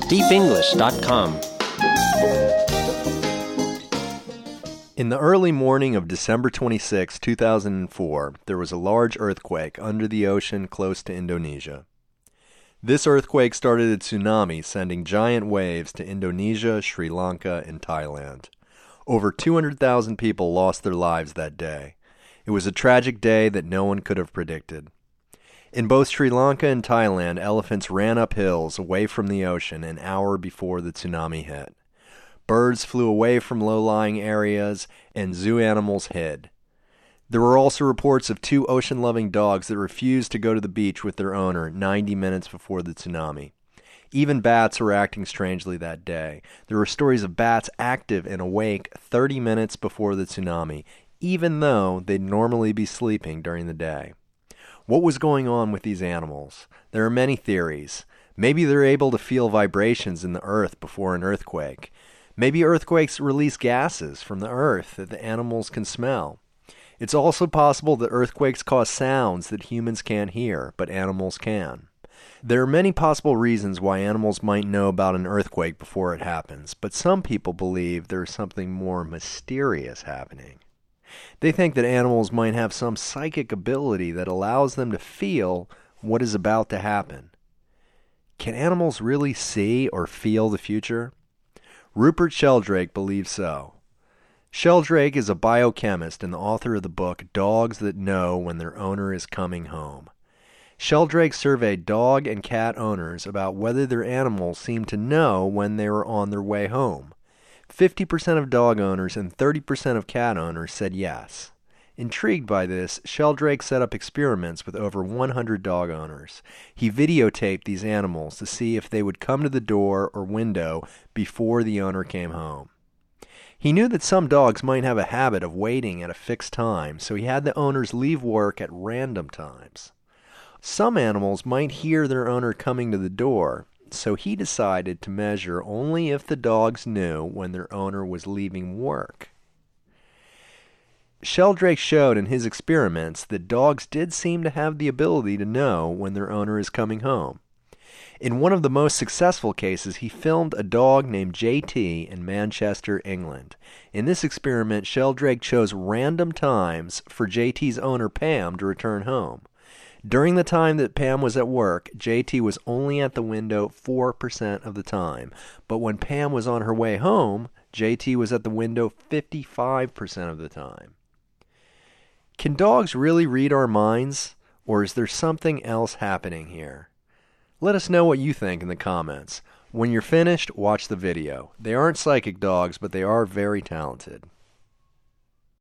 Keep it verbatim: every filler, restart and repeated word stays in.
deep english dot com. In the early morning of December twenty-sixth, two thousand four, there was a large earthquake under the ocean close to Indonesia. This earthquake started a tsunami, sending giant waves to Indonesia, Sri Lanka, and Thailand. Over two hundred thousand people lost their lives that day. It was a tragic day that no one could have predicted. In both Sri Lanka and Thailand, elephants ran up hills away from the ocean an hour before the tsunami hit. Birds flew away from low-lying areas, and zoo animals hid. There were also reports of two ocean-loving dogs that refused to go to the beach with their owner ninety minutes before the tsunami. Even bats were acting strangely that day. There were stories of bats active and awake thirty minutes before the tsunami, even though they'd normally be sleeping during the day. What was going on with these animals? There are many theories. Maybe they're able to feel vibrations in the earth before an earthquake. Maybe earthquakes release gases from the earth that the animals can smell. It's also possible that earthquakes cause sounds that humans can't hear, but animals can. There are many possible reasons why animals might know about an earthquake before it happens, but some people believe there is something more mysterious happening. They think that animals might have some psychic ability that allows them to feel what is about to happen. Can animals really see or feel the future? Rupert Sheldrake believes so. Sheldrake is a biochemist and the author of the book Dogs That Know When Their Owner Is Coming Home. Sheldrake surveyed dog and cat owners about whether their animals seemed to know when they were on their way home. fifty percent of dog owners and thirty percent of cat owners said yes. Intrigued by this, Sheldrake set up experiments with over one hundred dog owners. He videotaped these animals to see if they would come to the door or window before the owner came home. He knew that some dogs might have a habit of waiting at a fixed time, so he had the owners leave work at random times. Some animals might hear their owner coming to the door, so he decided to measure only if the dogs knew when their owner was leaving work. Sheldrake showed in his experiments that dogs did seem to have the ability to know when their owner is coming home. In one of the most successful cases, he filmed a dog named J T in Manchester, England. In this experiment, Sheldrake chose random times for J T's owner Pam to return home. During the time that Pam was at work, J T was only at the window four percent of the time. But when Pam was on her way home, J T was at the window fifty-five percent of the time. Can dogs really read our minds, or is there something else happening here? Let us know what you think in the comments. When you're finished, watch the video. They aren't psychic dogs, but they are very talented.